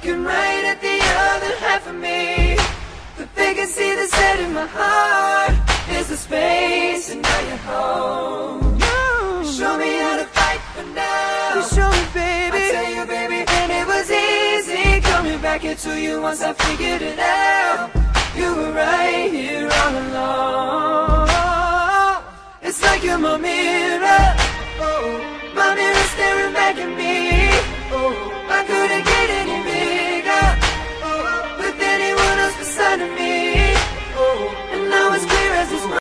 looking right at the other half of me. The vacancy that's set in my heart is the space, and now you're home. You show me how to fight for now. You show me, baby. I tell you, baby, and it was easy coming back into you once I figured it out. You were right here all along. It's like you're my mirror.